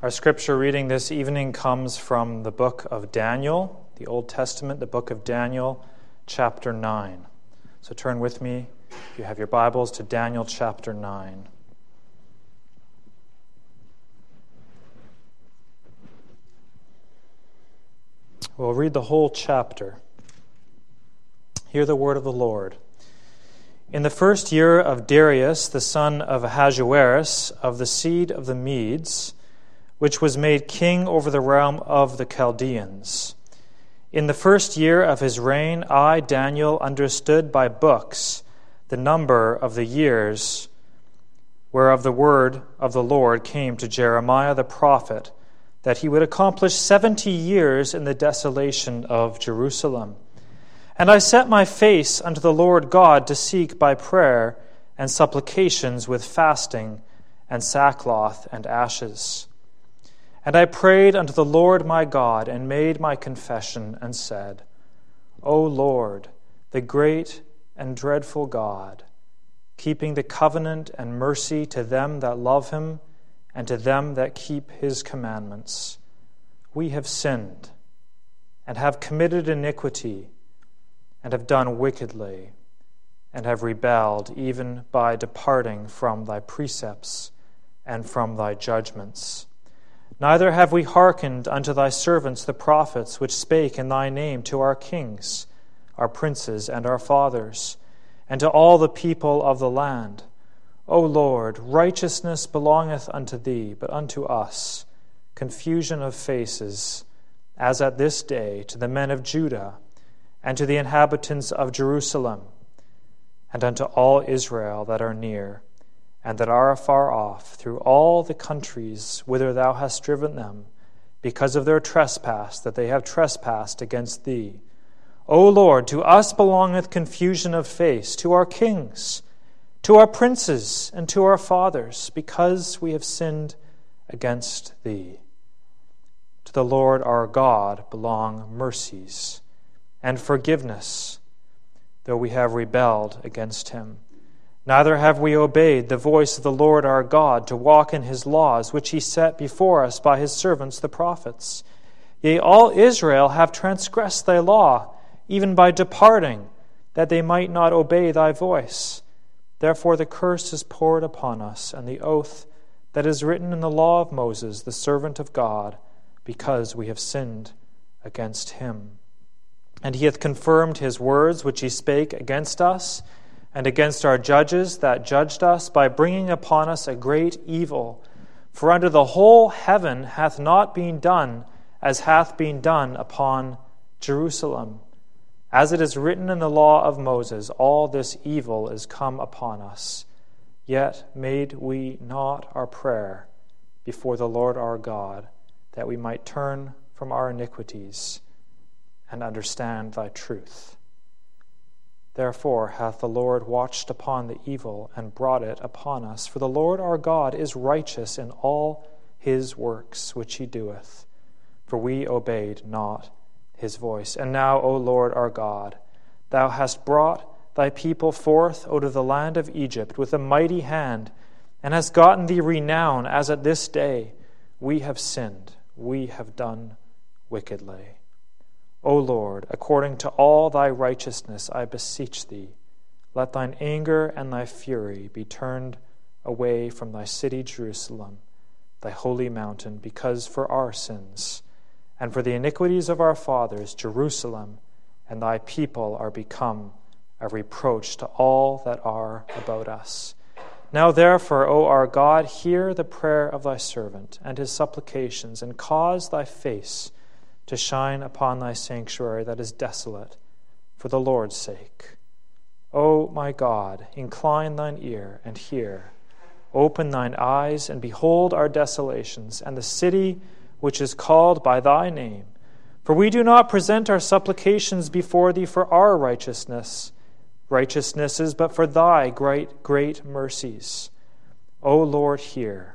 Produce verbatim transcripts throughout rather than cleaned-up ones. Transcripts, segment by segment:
Our scripture reading this evening comes from the book of Daniel, the Old Testament, the book of Daniel, chapter nine. So turn with me, if you have your Bibles, to Daniel chapter nine. We'll read the whole chapter. Hear the word of the Lord. In the first year of Darius, the son of Ahasuerus, of the seed of the Medes, which was made king over the realm of the Chaldeans. In the first year of his reign, I, Daniel, understood by books the number of the years whereof the word of the Lord came to Jeremiah the prophet, that he would accomplish seventy years in the desolation of Jerusalem. And I set my face unto the Lord God to seek by prayer and supplications with fasting and sackcloth and ashes. And I prayed unto the Lord my God, and made my confession, and said, O Lord, the great and dreadful God, keeping the covenant and mercy to them that love him, and to them that keep his commandments, we have sinned, and have committed iniquity, and have done wickedly, and have rebelled even by departing from thy precepts and from thy judgments. Neither have we hearkened unto thy servants the prophets, which spake in thy name to our kings, our princes, and our fathers, and to all the people of the land. O Lord, righteousness belongeth unto thee, but unto us confusion of faces, as at this day, to the men of Judah, and to the inhabitants of Jerusalem, and unto all Israel that are near, and that are afar off, through all the countries whither thou hast driven them, because of their trespass that they have trespassed against thee. O Lord, to us belongeth confusion of face, to our kings, to our princes, and to our fathers, because we have sinned against thee. To the Lord our God belong mercies and forgiveness, though we have rebelled against him. Neither have we obeyed the voice of the Lord our God to walk in his laws, which he set before us by his servants the prophets. Yea, all Israel have transgressed thy law, even by departing, that they might not obey thy voice. Therefore the curse is poured upon us, and the oath that is written in the law of Moses, the servant of God, because we have sinned against him. And he hath confirmed his words which he spake against us, and against our judges that judged us, by bringing upon us a great evil. For under the whole heaven hath not been done as hath been done upon Jerusalem. As it is written in the law of Moses, all this evil is come upon us. Yet made we not our prayer before the Lord our God, that we might turn from our iniquities and understand thy truth. Therefore hath the Lord watched upon the evil and brought it upon us. For the Lord our God is righteous in all his works which he doeth, for we obeyed not his voice. And now, O Lord our God, thou hast brought thy people forth out of the land of Egypt with a mighty hand, and hast gotten thee renown, as at this day. We have sinned, we have done wickedly. O Lord, according to all thy righteousness, I beseech thee, let thine anger and thy fury be turned away from thy city Jerusalem, thy holy mountain, because for our sins and for the iniquities of our fathers, Jerusalem and thy people are become a reproach to all that are about us. Now therefore, O our God, hear the prayer of thy servant and his supplications, and cause thy face to shine upon thy sanctuary that is desolate, for the Lord's sake. O my God, incline thine ear and hear. Open thine eyes and behold our desolations, and the city which is called by thy name. For we do not present our supplications before thee for our righteousness, righteousnesses, but for thy great, great mercies. O Lord, hear.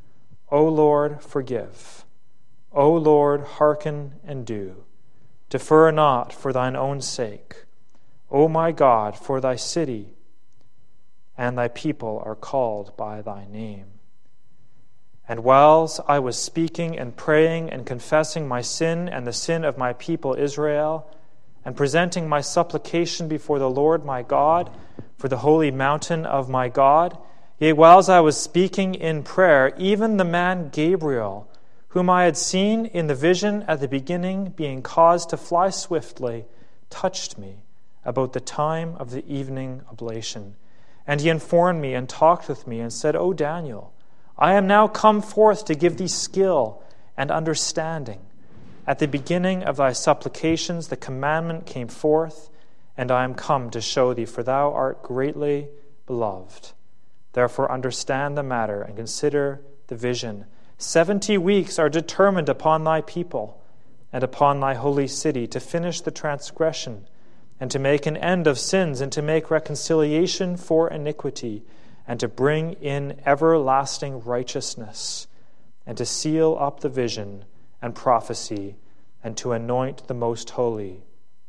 O Lord, forgive. O Lord, hearken and do. Defer not for thine own sake. O my God, for thy city and thy people are called by thy name. And whilst I was speaking and praying and confessing my sin and the sin of my people Israel, and presenting my supplication before the Lord my God for the holy mountain of my God, yea, whilst I was speaking in prayer, even the man Gabriel, whom I had seen in the vision at the beginning, being caused to fly swiftly, touched me about the time of the evening oblation. And he informed me and talked with me and said, O Daniel, I am now come forth to give thee skill and understanding. At the beginning of thy supplications the commandment came forth, and I am come to show thee, for thou art greatly beloved. Therefore understand the matter and consider the vision. Seventy weeks are determined upon thy people and upon thy holy city to finish the transgression and to make an end of sins and to make reconciliation for iniquity and to bring in everlasting righteousness and to seal up the vision and prophecy and to anoint the most holy.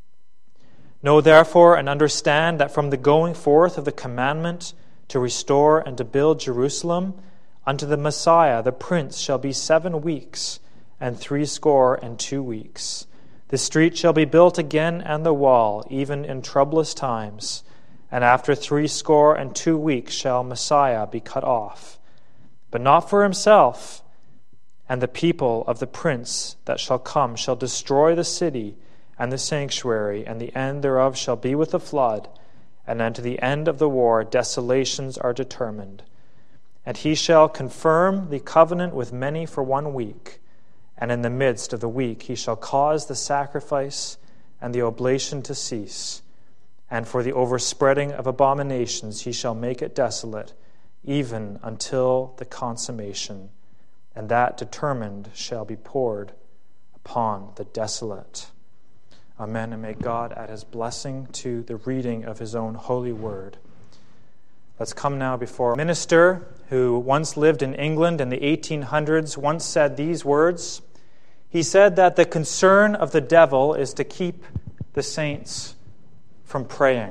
Know therefore and understand that from the going forth of the commandment to restore and to build Jerusalem unto the Messiah, the Prince, shall be seven weeks and threescore and two weeks. The street shall be built again and the wall, even in troublous times. And after threescore and two weeks shall Messiah be cut off, but not for himself. And the people of the Prince that shall come shall destroy the city and the sanctuary, and the end thereof shall be with the flood. And unto the end of the war desolations are determined. And he shall confirm the covenant with many for one week. And in the midst of the week he shall cause the sacrifice and the oblation to cease. And for the overspreading of abominations he shall make it desolate, even until the consummation. And that determined shall be poured upon the desolate. Amen. And may God add his blessing to the reading of his own holy word. Let's come now before a minister who once lived in England in the eighteen hundreds, once said these words. He said that the concern of the devil is to keep the saints from praying.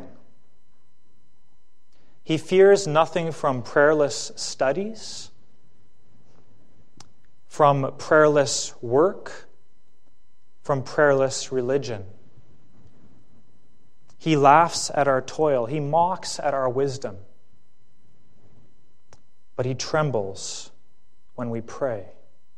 He fears nothing from prayerless studies, from prayerless work, from prayerless religion. He laughs at our toil. He mocks at our wisdom. But he trembles when we pray.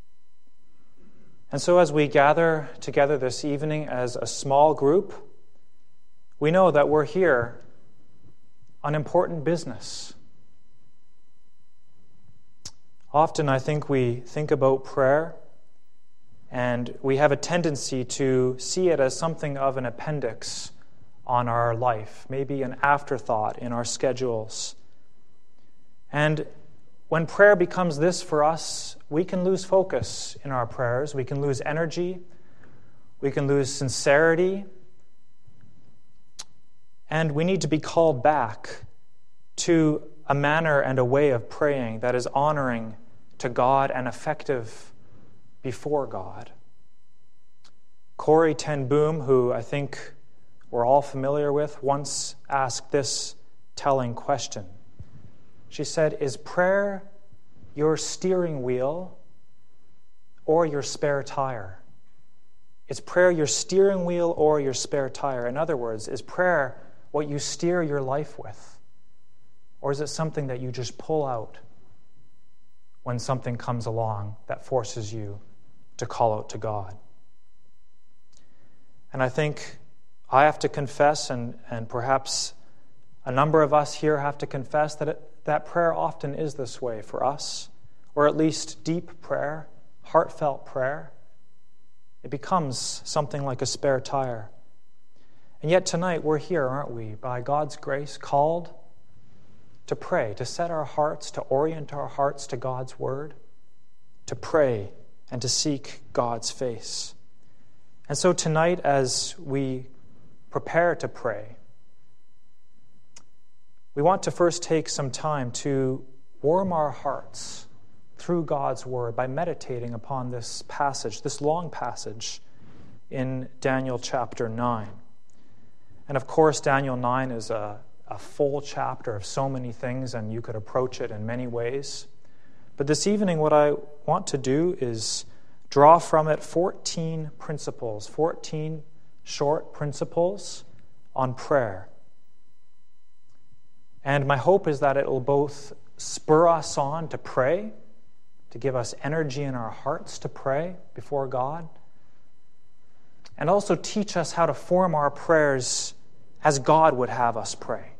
And so as we gather together this evening as a small group, we know that we're here on important business. Often I think we think about prayer and we have a tendency to see it as something of an appendix on our life, maybe an afterthought in our schedules. And when prayer becomes this for us, we can lose focus in our prayers. We can lose energy. We can lose sincerity. And we need to be called back to a manner and a way of praying that is honoring to God and effective before God. Corrie ten Boom, who I think we're all familiar with, once asked this telling question. She said, "Is prayer your steering wheel or your spare tire?" Is prayer your steering wheel or your spare tire? In other words, is prayer what you steer your life with? Or is it something that you just pull out when something comes along that forces you to call out to God? And I think I have to confess, and, and perhaps a number of us here have to confess, that it, that prayer often is this way for us, or at least deep prayer, heartfelt prayer. It becomes something like a spare tire. And yet tonight we're here, aren't we, by God's grace, called to pray, to set our hearts, to orient our hearts to God's word, to pray and to seek God's face. And so tonight, as we prepare to pray, we want to first take some time to warm our hearts through God's word by meditating upon this passage, this long passage in Daniel chapter nine. And of course, Daniel nine is a, a full chapter of so many things, and you could approach it in many ways. But this evening, what I want to do is draw from it fourteen principles, fourteen short principles on prayer. And my hope is that it will both spur us on to pray, to give us energy in our hearts to pray before God, and also teach us how to form our prayers as God would have us pray.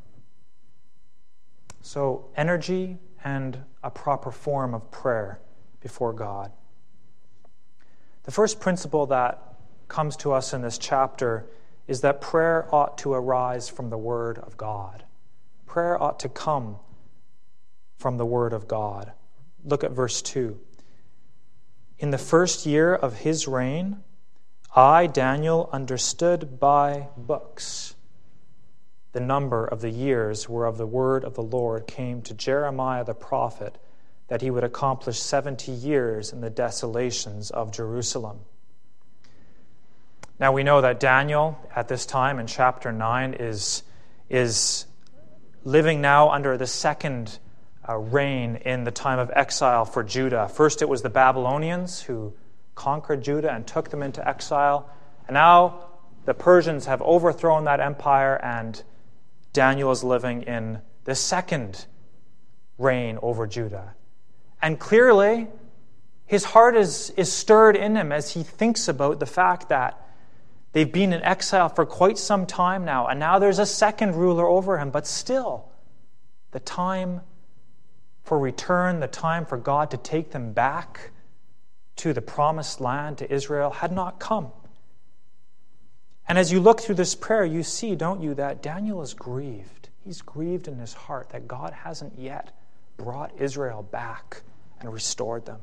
So, energy and a proper form of prayer before God. The first principle that comes to us in this chapter is that prayer ought to arise from the Word of God. Prayer ought to come from the Word of God. Look at verse two. In the first year of his reign, I, Daniel, understood by books the number of the years whereof the word of the Lord came to Jeremiah the prophet, that he would accomplish seventy years in the desolations of Jerusalem. Now we know that Daniel, at this time in chapter nine, is, is living now under the second uh, reign in the time of exile for Judah. First it was the Babylonians who conquered Judah and took them into exile. And now the Persians have overthrown that empire, and Daniel is living in the second reign over Judah. And clearly, his heart is, is stirred in him as he thinks about the fact that they've been in exile for quite some time now, and now there's a second ruler over him. But still, the time for return, the time for God to take them back to the promised land, to Israel, had not come. And as you look through this prayer, you see, don't you, that Daniel is grieved. He's grieved in his heart that God hasn't yet brought Israel back and restored them.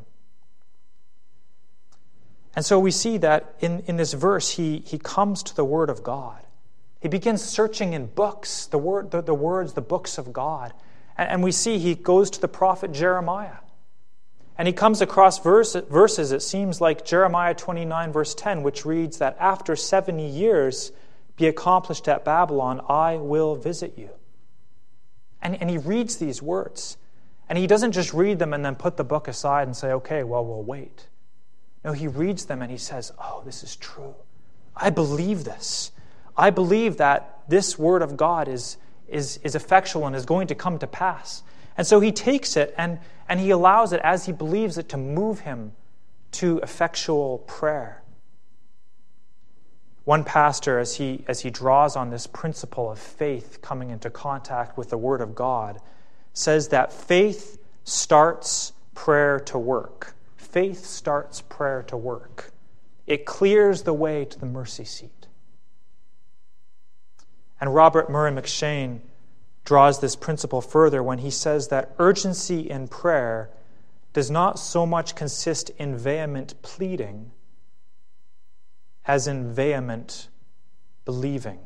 And so we see that in, in this verse, he, he comes to the Word of God. He begins searching in books, the, word, the, the words, the books of God. And, and we see he goes to the prophet Jeremiah. And he comes across verse, verses, it seems like Jeremiah twenty-nine, verse ten, which reads that after seventy years be accomplished at Babylon, I will visit you. And, and he reads these words. And he doesn't just read them and then put the book aside and say, okay, well, we'll wait. No, he reads them and he says, oh, this is true. I believe this. I believe that this word of God is, is, is effectual and is going to come to pass. And so he takes it and, and he allows it, as he believes it, to move him to effectual prayer. One pastor, as he, as he draws on this principle of faith coming into contact with the Word of God, says that faith starts prayer to work. Faith starts prayer to work. It clears the way to the mercy seat. And Robert Murray McShane draws this principle further when he says that urgency in prayer does not so much consist in vehement pleading as in vehement believing.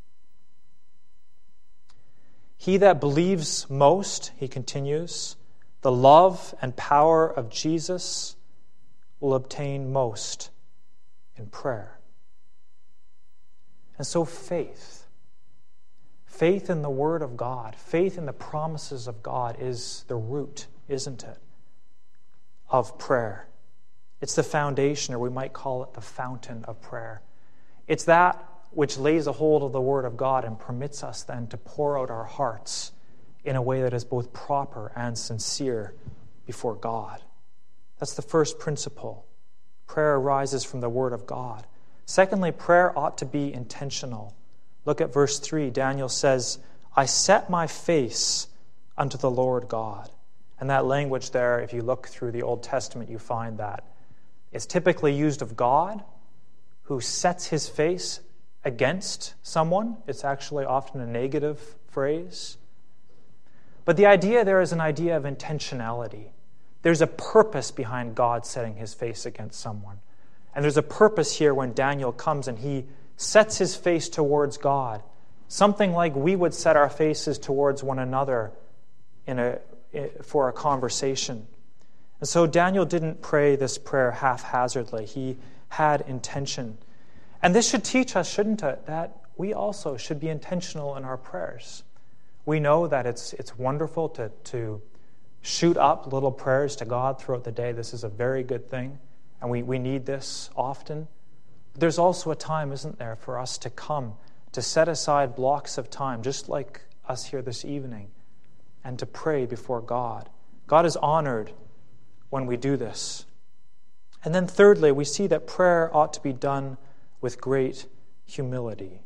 He that believes most, he continues, the love and power of Jesus will obtain most in prayer. And so faith, Faith in the Word of God, faith in the promises of God is the root, isn't it, of prayer. It's the foundation, or we might call it the fountain of prayer. It's that which lays a hold of the Word of God and permits us then to pour out our hearts in a way that is both proper and sincere before God. That's the first principle. Prayer arises from the Word of God. Secondly, prayer ought to be intentional. Look at verse three. Daniel says, I set my face unto the Lord God. And that language there, if you look through the Old Testament, you find that it's typically used of God who sets his face against someone. It's actually often a negative phrase. But the idea there is an idea of intentionality. There's a purpose behind God setting his face against someone. And there's a purpose here when Daniel comes and he sets his face towards God, something like we would set our faces towards one another in a for a conversation. And so Daniel didn't pray this prayer haphazardly. He had intention. And this should teach us, shouldn't it, that we also should be intentional in our prayers. We know that it's it's wonderful to, to shoot up little prayers to God throughout the day. This is a very good thing, and we, we need this often. There's also a time, isn't there, for us to come, to set aside blocks of time, just like us here this evening, and to pray before God. God is honored when we do this. And then thirdly, we see that prayer ought to be done with great humility.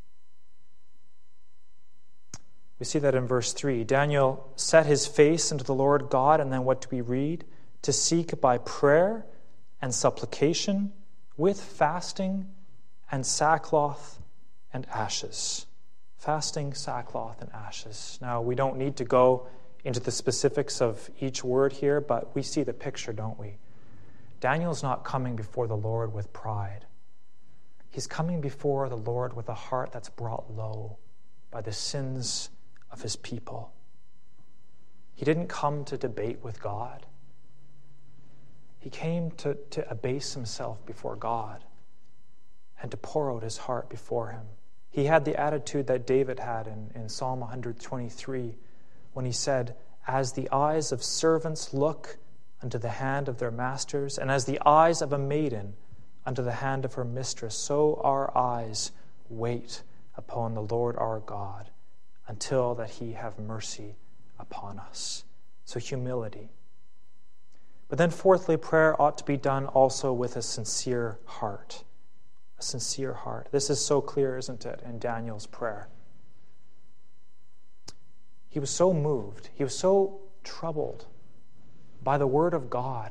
We see that in verse three. Daniel set his face into the Lord God, and then what do we read? To seek by prayer and supplication with fasting and sackcloth and ashes. Fasting, sackcloth, and ashes. Now, we don't need to go into the specifics of each word here, but we see the picture, don't we? Daniel's not coming before the Lord with pride. He's coming before the Lord with a heart that's brought low by the sins of his people. He didn't come to debate with God. He came to, to abase himself before God and to pour out his heart before him. He had the attitude that David had in, in Psalm one twenty-three when he said, "As the eyes of servants look unto the hand of their masters, and as the eyes of a maiden unto the hand of her mistress, so our eyes wait upon the Lord our God, until that he have mercy upon us." So humility. But then fourthly, prayer ought to be done also with a sincere heart. A sincere heart. This is so clear, isn't it, in Daniel's prayer? He was so moved, he was so troubled by the word of God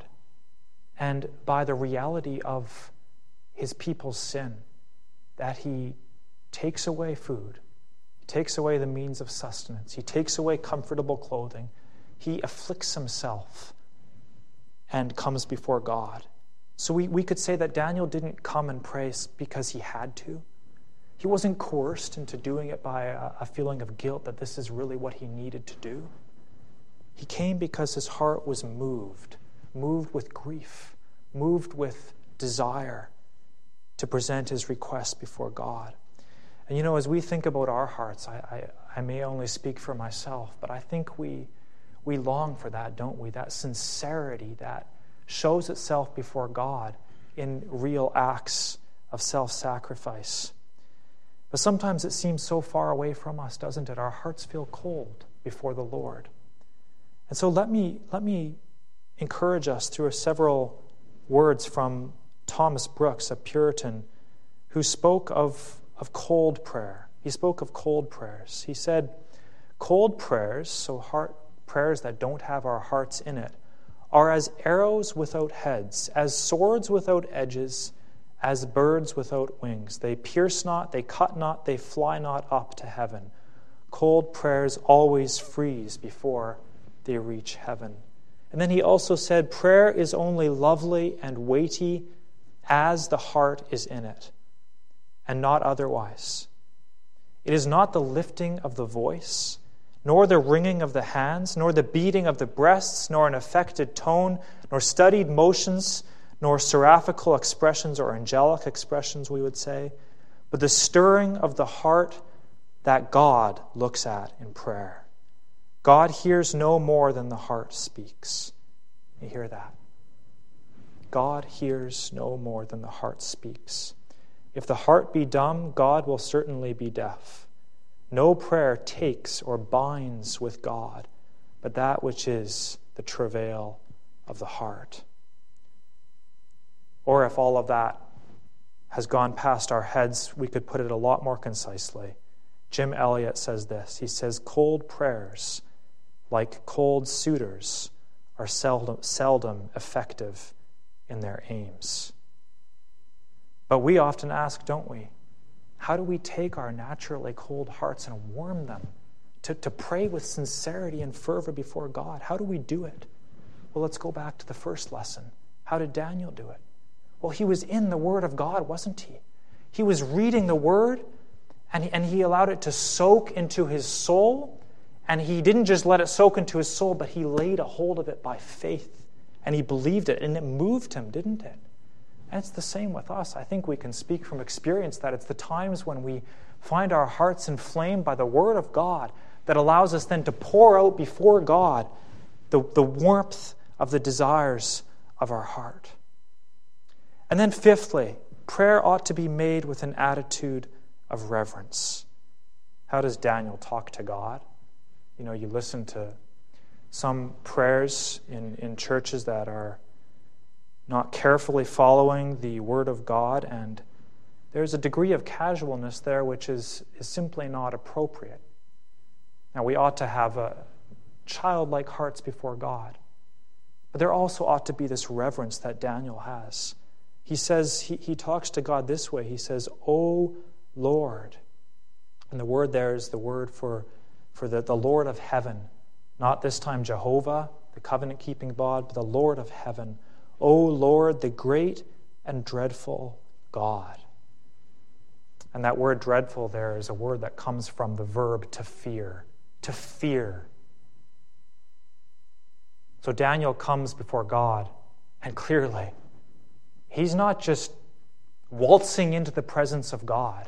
and by the reality of his people's sin that he takes away food, he takes away the means of sustenance, he takes away comfortable clothing, he afflicts himself and comes before God. So we, we could say that Daniel didn't come and pray because he had to. He wasn't coerced into doing it by a, a feeling of guilt that this is really what he needed to do. He came because his heart was moved, moved with grief, moved with desire to present his request before God. And you know, as we think about our hearts, I, I, I may only speak for myself, but I think we we long for that, don't we? That sincerity that shows itself before God in real acts of self-sacrifice. But sometimes it seems so far away from us, doesn't it? Our hearts feel cold before the Lord. And so let me let me encourage us through several words from Thomas Brooks, a Puritan, who spoke of, of cold prayer. He spoke of cold prayers. He said, cold prayers, so heart prayers that don't have our hearts in it, are as arrows without heads, as swords without edges, as birds without wings. They pierce not, they cut not, they fly not up to heaven. Cold prayers always freeze before they reach heaven. And then he also said, prayer is only lovely and weighty as the heart is in it, and not otherwise. It is not the lifting of the voice, nor the wringing of the hands, nor the beating of the breasts, nor an affected tone, nor studied motions, nor seraphical expressions or angelic expressions, we would say, but the stirring of the heart that God looks at in prayer. God hears no more than the heart speaks. You hear that? God hears no more than the heart speaks. If the heart be dumb, God will certainly be deaf. No prayer takes or binds with God, but that which is the travail of the heart. Or if all of that has gone past our heads, we could put it a lot more concisely. Jim Elliot says this. He says, cold prayers, like cold suitors, are seldom, seldom effective in their aims. But we often ask, don't we? How do we take our naturally cold hearts and warm them to, to pray with sincerity and fervor before God? How do we do it? Well, let's go back to the first lesson. How did Daniel do it? Well, he was in the Word of God, wasn't he? He was reading the Word, and he, and he allowed it to soak into his soul, and he didn't just let it soak into his soul, but he laid a hold of it by faith, and he believed it, and it moved him, didn't it? And it's the same with us. I think we can speak from experience that it's the times when we find our hearts inflamed by the Word of God that allows us then to pour out before God the, the warmth of the desires of our heart. And then fifthly, prayer ought to be made with an attitude of reverence. How does Daniel talk to God? You know, you listen to some prayers in, in churches that are not carefully following the Word of God, and there's a degree of casualness there which is, is simply not appropriate. Now, we ought to have a childlike hearts before God, but there also ought to be this reverence that Daniel has. He says, he, he talks to God this way. He says, "O Lord." And the word there is the word for, for the, the Lord of heaven. Not this time Jehovah, the covenant-keeping God, but the Lord of heaven. "O Lord, the great and dreadful God." And that word dreadful there is a word that comes from the verb to fear. To fear. So Daniel comes before God, and clearly, he's not just waltzing into the presence of God.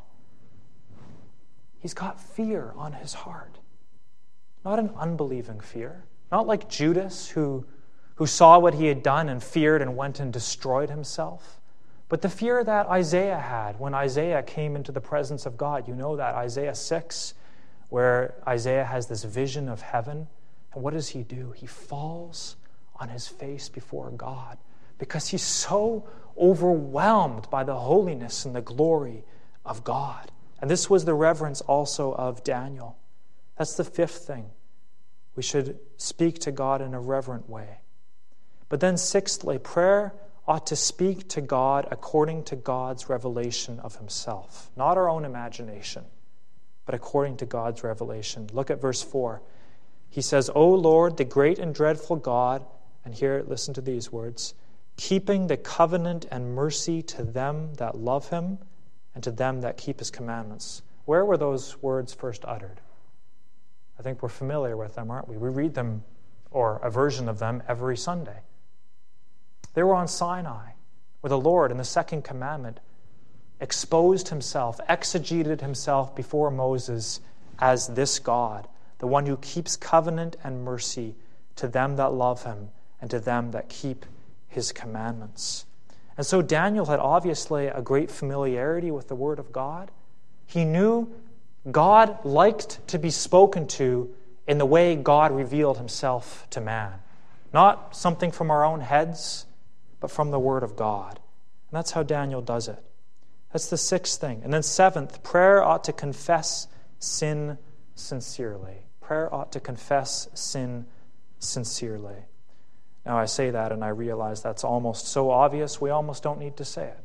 He's got fear on his heart. Not an unbelieving fear. Not like Judas, who, who saw what he had done and feared and went and destroyed himself. But the fear that Isaiah had when Isaiah came into the presence of God. You know that, Isaiah six, where Isaiah has this vision of heaven. And what does he do? He falls on his face before God because he's so overwhelmed by the holiness and the glory of God. And this was the reverence also of Daniel. That's the fifth thing. We should speak to God in a reverent way. But then sixthly, prayer ought to speak to God according to God's revelation of himself. Not our own imagination, but according to God's revelation. Look at verse four. He says, "O Lord, the great and dreadful God," and here, listen to these words, "keeping the covenant and mercy to them that love him and to them that keep his commandments." Where were those words first uttered? I think we're familiar with them, aren't we? We read them, or a version of them, every Sunday. They were on Sinai, where the Lord, in the second commandment, exposed himself, exegeted himself before Moses as this God, the one who keeps covenant and mercy to them that love him and to them that keep his commandments. And so Daniel had obviously a great familiarity with the Word of God. He knew God liked to be spoken to in the way God revealed himself to man. Not something from our own heads, but from the Word of God. And that's how Daniel does it. That's the sixth thing. And then seventh, prayer ought to confess sin sincerely. Prayer ought to confess sin sincerely. Now I say that and I realize that's almost so obvious we almost don't need to say it.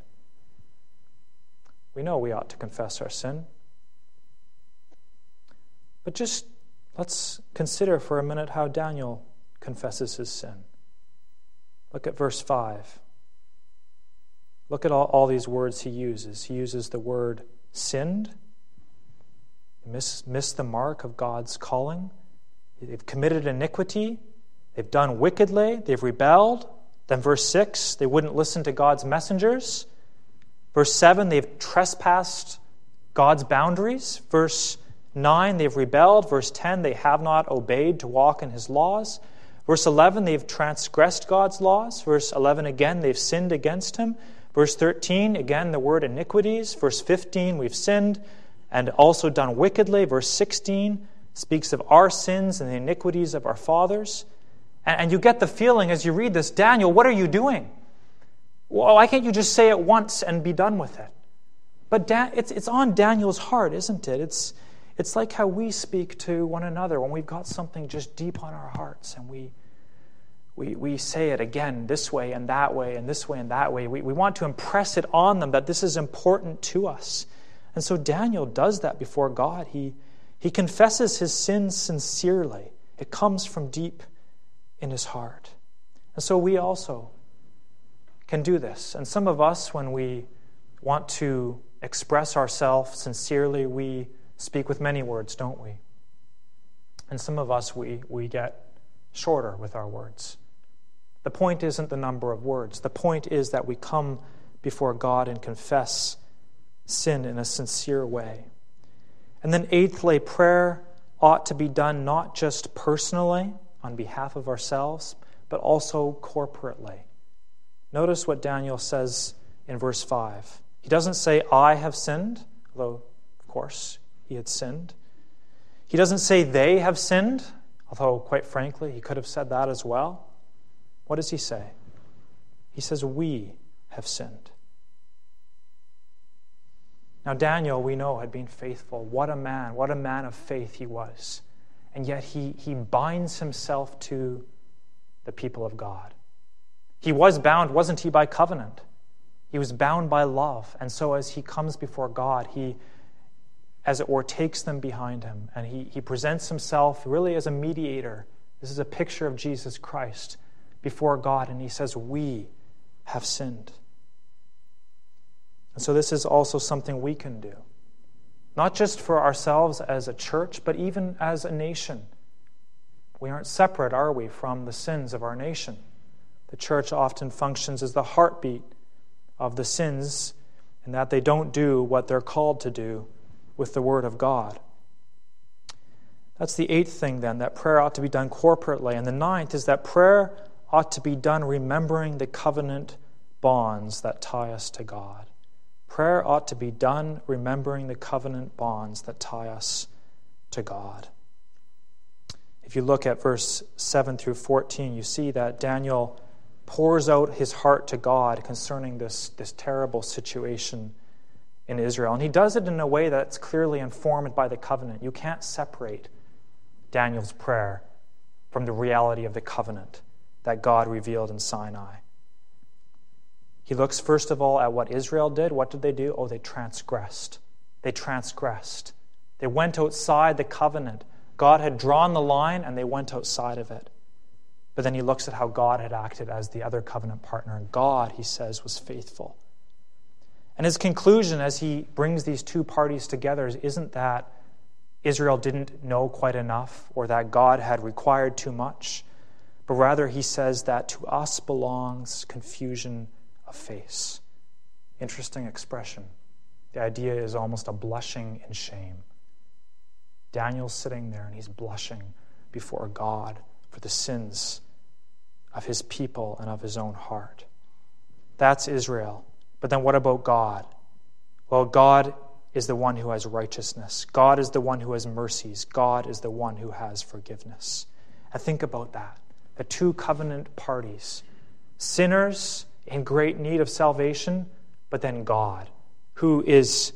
We know we ought to confess our sin. But just let's consider for a minute how Daniel confesses his sin. Look at verse five. Look at all, all these words he uses. He uses the word sinned, miss, missed the mark of God's calling. They've committed iniquity. They've done wickedly. They've rebelled. Then verse six, they wouldn't listen to God's messengers. Verse seven, they've trespassed God's boundaries. Verse nine, they've rebelled. Verse ten, they have not obeyed to walk in his laws. Verse eleven, they've transgressed God's laws. Verse eleven, again, they've sinned against him. Verse thirteen, again, the word iniquities. Verse fifteen, we've sinned and also done wickedly. Verse sixteen speaks of our sins and the iniquities of our fathers. And you get the feeling as you read this, Daniel, what are you doing? Well, why can't you just say it once and be done with it? But Dan, it's, it's on Daniel's heart, isn't it? It's, it's like how we speak to one another when we've got something just deep on our hearts and we we we say it again this way and that way and this way and that way. We, we want to impress it on them that this is important to us. And so Daniel does that before God. He, he confesses his sins sincerely. It comes from deep in his heart. And so we also can do this. And some of us, when we want to express ourselves sincerely, we speak with many words, don't we? And some of us, we, we get shorter with our words. The point isn't the number of words. The point is that we come before God and confess sin in a sincere way. And then eighthly, prayer ought to be done not just personally, on behalf of ourselves, but also corporately. Notice what Daniel says in verse five. He doesn't say, I have sinned, although, of course, he had sinned. He doesn't say they have sinned, although, quite frankly, he could have said that as well. What does he say? He says, we have sinned. Now, Daniel, we know, had been faithful. What a man, what a man of faith he was. And yet he, he binds himself to the people of God. He was bound, wasn't he, by covenant? He was bound by love. And so as he comes before God, he, as it were, takes them behind him. And he, he presents himself really as a mediator. This is a picture of Jesus Christ before God. And he says, we have sinned. And so this is also something we can do. Not just for ourselves as a church, but even as a nation. We aren't separate, are we, from the sins of our nation? The church often functions as the heartbeat of the sins, in that they don't do what they're called to do with the Word of God. That's the eighth thing, then, that prayer ought to be done corporately. And the ninth is that prayer ought to be done remembering the covenant bonds that tie us to God. Prayer ought to be done remembering the covenant bonds that tie us to God. If you look at verse seven through fourteen, you see that Daniel pours out his heart to God concerning this, this terrible situation in Israel. And he does it in a way that's clearly informed by the covenant. You can't separate Daniel's prayer from the reality of the covenant that God revealed in Sinai. He looks first of all at what Israel did. What did they do? Oh, they transgressed. They transgressed. They went outside the covenant. God had drawn the line and they went outside of it. But then he looks at how God had acted as the other covenant partner. And God, he says, was faithful. And his conclusion as he brings these two parties together isn't that Israel didn't know quite enough or that God had required too much, but rather he says that to us belongs confusion of face. Interesting expression. The idea is almost a blushing in shame. Daniel's sitting there and he's blushing before God for the sins of his people and of his own heart. That's Israel. But then what about God? Well, God is the one who has righteousness. God is the one who has mercies. God is the one who has forgiveness. And think about that. The two covenant parties. Sinners in great need of salvation, but then God, who is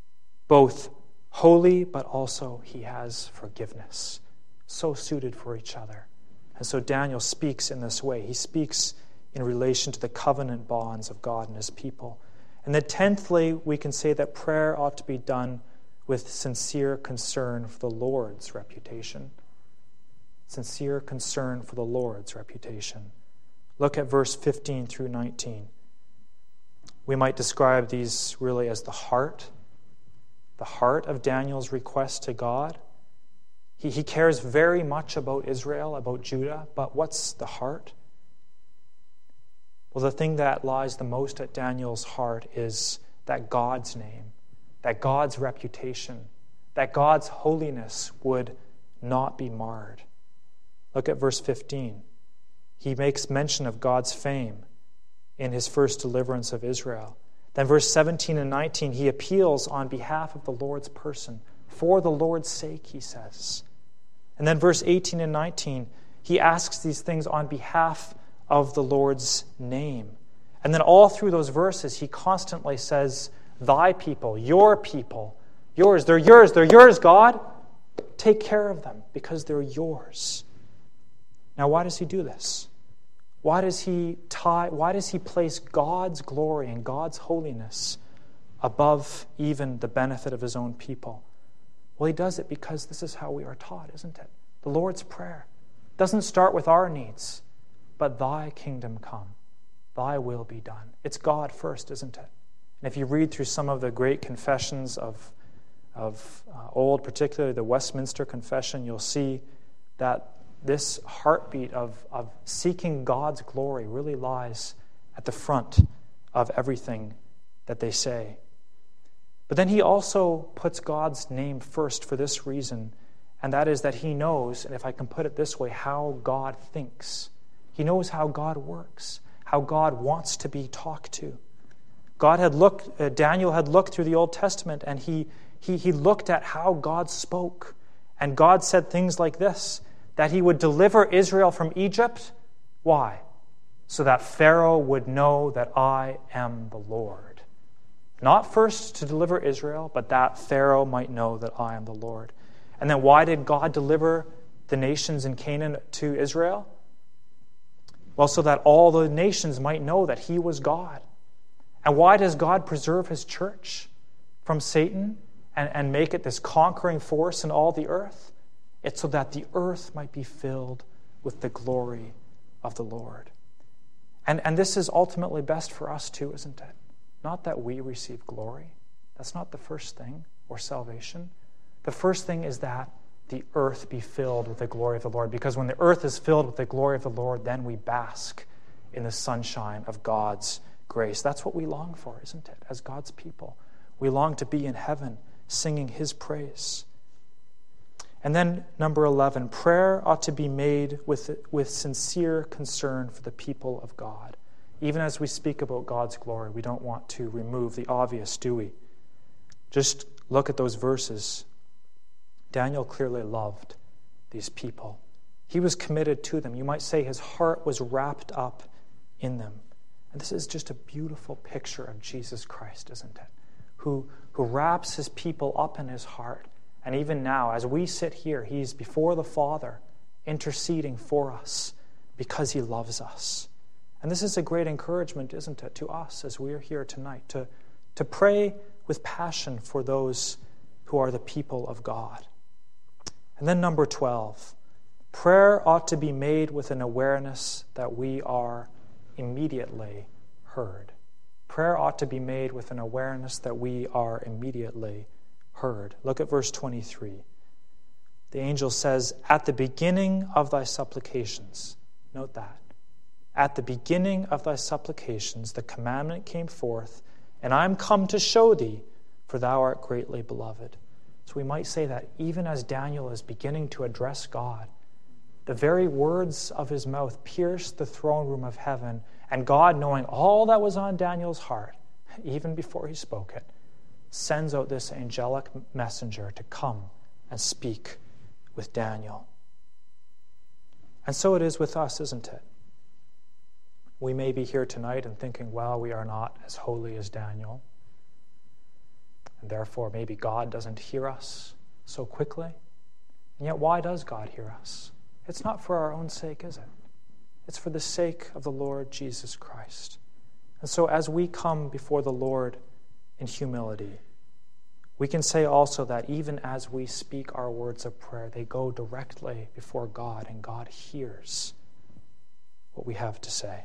both holy, but also he has forgiveness. So suited for each other. And so Daniel speaks in this way. He speaks in relation to the covenant bonds of God and his people. And then tenthly, we can say that prayer ought to be done with sincere concern for the Lord's reputation. Sincere concern for the Lord's reputation. Look at verse fifteen through nineteen. We might describe these really as the heart, the heart of Daniel's request to God. He, he cares very much about Israel, about Judah, but what's the heart? Well, the thing that lies the most at Daniel's heart is that God's name, that God's reputation, that God's holiness would not be marred. Look at verse fifteen. He makes mention of God's fame in his first deliverance of Israel. Then verse seventeen and nineteen, he appeals on behalf of the Lord's person. For the Lord's sake, he says. And then verse eighteen and nineteen, he asks these things on behalf of the Lord's name. And then all through those verses, he constantly says, thy people, your people, yours, they're yours, they're yours, God. Take care of them because they're yours. Now, why does he do this? Why does he tie, why does he place God's glory and God's holiness above even the benefit of his own people? Well, he does it because this is how we are taught, isn't it? The Lord's Prayer doesn't start with our needs, but thy kingdom come, thy will be done. It's God first, isn't it? And if you read through some of the great confessions of, of uh, old, particularly the Westminster Confession, you'll see that this heartbeat of, of seeking God's glory really lies at the front of everything that they say. But then he also puts God's name first for this reason, And that is that he knows, and if I can put it this way, how God thinks. He knows how God works, how God wants to be talked to. God had looked, uh, Daniel had looked through the Old Testament, and he, he, he looked at how God spoke. And God said things like this, that he would deliver Israel from Egypt. Why? So that Pharaoh would know that I am the Lord. Not first to deliver Israel, but that Pharaoh might know that I am the Lord. And then why did God deliver the nations in Canaan to Israel? Well, so that all the nations might know that he was God. And why does God preserve his church from Satan and, and make it this conquering force in all the earth? It's so that the earth might be filled with the glory of the Lord. And, and this is ultimately best for us too, isn't it? Not that we receive glory. That's not the first thing, or salvation. The first thing is that the earth be filled with the glory of the Lord. Because when the earth is filled with the glory of the Lord, then we bask in the sunshine of God's grace. That's what we long for, isn't it? As God's people. We long to be in heaven singing his praise. And then number eleven, prayer ought to be made with, with sincere concern for the people of God. Even as we speak about God's glory, we don't want to remove the obvious, do we? Just look at those verses. Daniel clearly loved these people. He was committed to them. You might say his heart was wrapped up in them. And this is just a beautiful picture of Jesus Christ, isn't it? Who, who wraps his people up in his heart. And even now, as we sit here, he's before the Father, interceding for us because he loves us. And this is a great encouragement, isn't it, to us as we are here tonight, to, to pray with passion for those who are the people of God. And then number twelve, prayer ought to be made with an awareness that we are immediately heard. Prayer ought to be made with an awareness that we are immediately heard. Look at verse twenty-three. The angel says, at the beginning of thy supplications, note that, at the beginning of thy supplications the commandment came forth, and I am come to show thee, for thou art greatly beloved. So we might say that even as Daniel is beginning to address God, the very words of his mouth pierced the throne room of heaven, and God, knowing all that was on Daniel's heart, even before he spoke it, sends out this angelic messenger to come and speak with Daniel. And so it is with us, isn't it? We may be here tonight and thinking, well, we are not as holy as Daniel, and therefore maybe God doesn't hear us so quickly. And yet, why does God hear us? It's not for our own sake, is it? It's for the sake of the Lord Jesus Christ. And so as we come before the Lord in humility, we can say also that even as we speak our words of prayer, they go directly before God, and God hears what we have to say.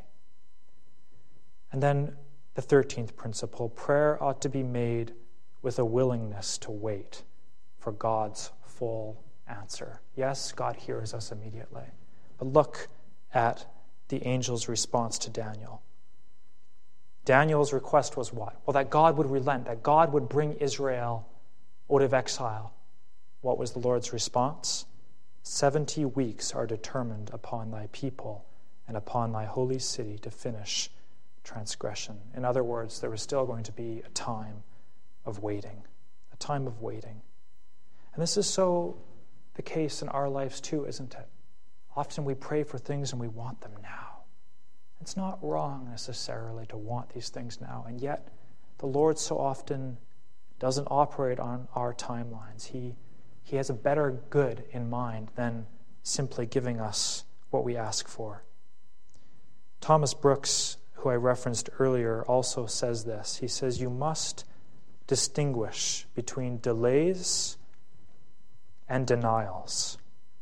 And then the thirteenth principle, prayer ought to be made with a willingness to wait for God's full answer. Yes, God hears us immediately. But look at the angel's response to Daniel. Daniel's request was what? Well, that God would relent, that God would bring Israel out of exile. What was the Lord's response? Seventy weeks are determined upon thy people and upon thy holy city to finish transgression. In other words, there was still going to be a time of waiting, a time of waiting. And this is so the case in our lives too, isn't it? Often we pray for things and we want them now. It's not wrong necessarily to want these things now, and yet the Lord so often doesn't operate on our timelines. He, he has a better good in mind than simply giving us what we ask for. Thomas Brooks, who I referenced earlier, also says this. He says, you must distinguish between delays and denials.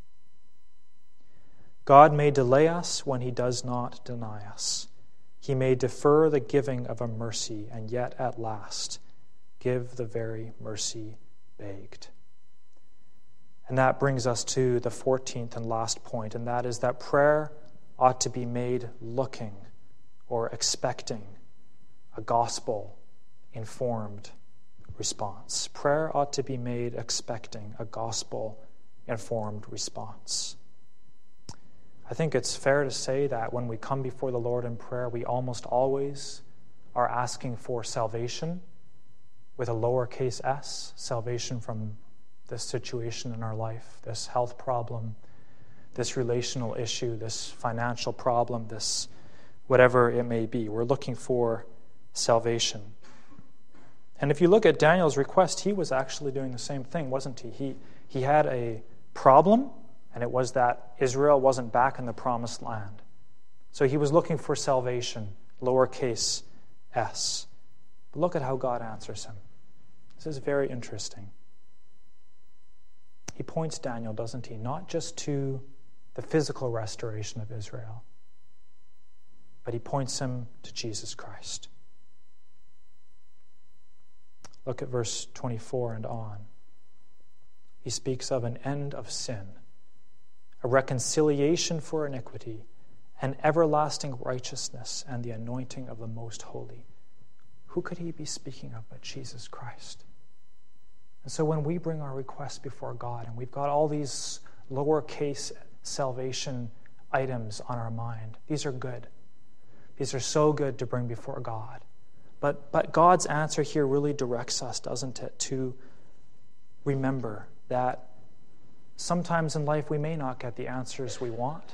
God may delay us when he does not deny us. He may defer the giving of a mercy, and yet at last give the very mercy begged. And that brings us to the fourteenth and last point, and that is that prayer ought to be made looking or expecting a gospel-informed response. Prayer ought to be made expecting a gospel informed response. I think it's fair to say that when we come before the Lord in prayer, we almost always are asking for salvation with a lowercase s, salvation from this situation in our life, this health problem, this relational issue, this financial problem, this whatever it may be. We're looking for salvation. And if you look at Daniel's request, he was actually doing the same thing, wasn't he? He, he had a problem, and it was that Israel wasn't back in the promised land. So he was looking for salvation, lowercase s. But look at how God answers him. This is very interesting. He points Daniel, doesn't he, not just to the physical restoration of Israel, but he points him to Jesus Christ. Look at verse twenty-four and on. He speaks of an end of sin, a reconciliation for iniquity, an everlasting righteousness, and the anointing of the Most Holy. Who could he be speaking of but Jesus Christ? And so when we bring our requests before God, and we've got all these lowercase salvation items on our mind, these are good. These are so good to bring before God. But, but God's answer here really directs us, doesn't it, to remember that sometimes in life we may not get the answers we want.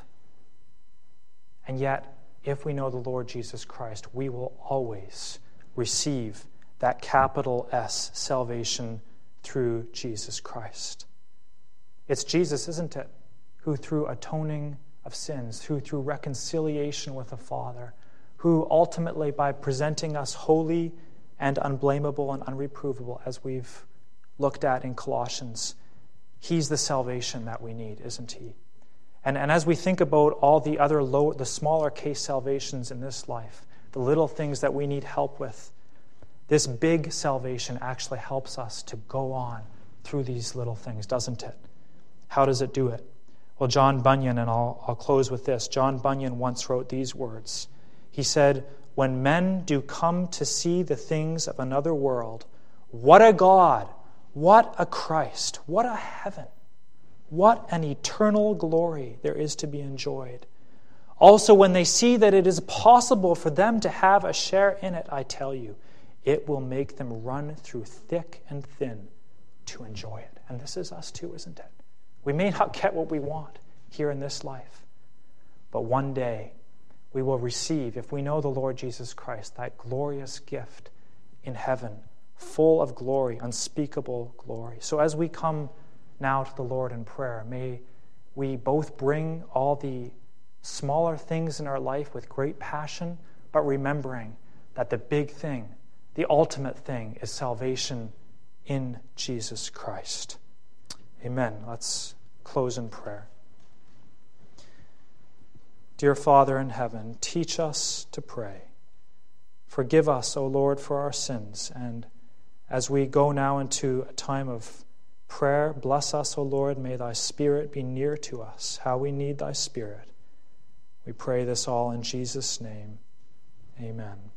And yet, if we know the Lord Jesus Christ, we will always receive that capital S salvation through Jesus Christ. It's Jesus, isn't it, who through atoning of sins, who through reconciliation with the Father, who ultimately by presenting us holy and unblameable and unreprovable, as we've looked at in Colossians, he's the salvation that we need, isn't he? And, and as we think about all the other low, the smaller case salvations in this life, the little things that we need help with, this big salvation actually helps us to go on through these little things, doesn't it? How does it do it? Well, John Bunyan, and I'll, I'll close with this. John Bunyan once wrote these words. He said, "When men do come to see the things of another world, what a God, what a Christ, what a heaven, what an eternal glory there is to be enjoyed. Also, when they see that it is possible for them to have a share in it, I tell you, it will make them run through thick and thin to enjoy it." And this is us too, isn't it? We may not get what we want here in this life, but one day we will receive, if we know the Lord Jesus Christ, that glorious gift in heaven, full of glory, unspeakable glory. So as we come now to the Lord in prayer, may we both bring all the smaller things in our life with great passion, but remembering that the big thing, the ultimate thing, is salvation in Jesus Christ. Amen. Let's close in prayer. Dear Father in heaven, teach us to pray. Forgive us, O Lord, for our sins. And as we go now into a time of prayer, bless us, O Lord. May thy Spirit be near to us. How we need thy Spirit. We pray this all in Jesus' name. Amen.